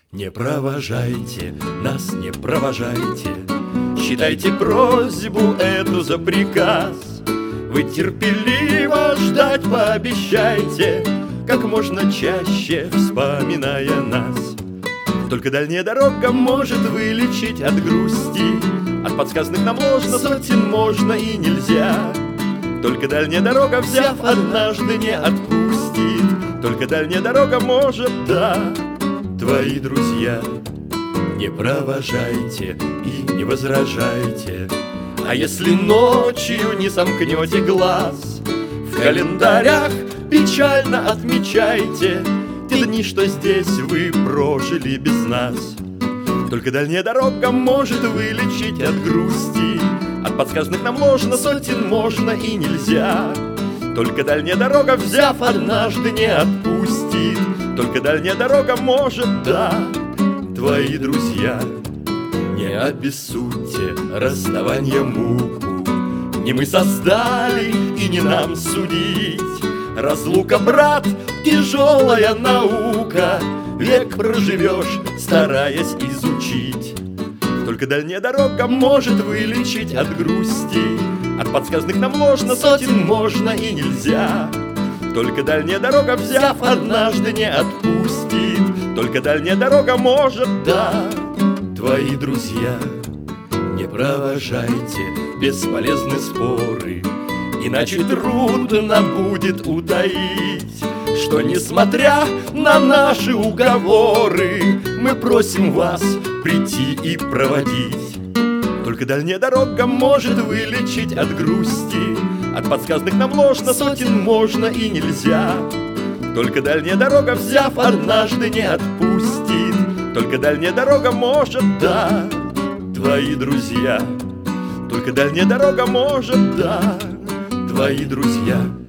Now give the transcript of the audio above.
Не провожайте нас, не провожайте, считайте просьбу эту за приказ. Вы терпеливо ждать пообещайте, как можно чаще вспоминая нас. Только дальняя дорога может вылечить от грусти, от подсказанных нам ложно сотен можно и нельзя. Только дальняя дорога, взяв однажды, не отпустит. Только дальняя дорога может, да, твои друзья. Не провожайте и не возражайте, а если ночью не сомкнете глаз, в календарях печально отмечайте те дни, что здесь вы прожили без нас. Только дальняя дорога может вылечить от грусти, от подсказанных нам ложно сотен можно и нельзя. Только дальняя дорога, взяв однажды, не отпустит. Только дальняя дорога может, да, твои друзья. Не обессудьте расставание муку, не мы создали и не нам судить. Разлука, брат, тяжелая наука, век проживешь, стараясь изучить. Только дальняя дорога может вылечить от грусти, от подсказанных нам ложно сотен можно и нельзя. Только дальняя дорога, взяв однажды, не отпустит. Только дальняя дорога может, да, твои друзья. Не провожайте бесполезны споры, иначе трудно будет утаить, что, несмотря на наши уговоры, мы просим вас прийти и проводить. Только дальняя дорога может вылечить от грусти, от подсказанных нам ложно сотен можно и нельзя. Только дальняя дорога, взяв однажды, не отпустит. Только дальняя дорога может, да, твои друзья. Только дальняя дорога может, да, твои друзья.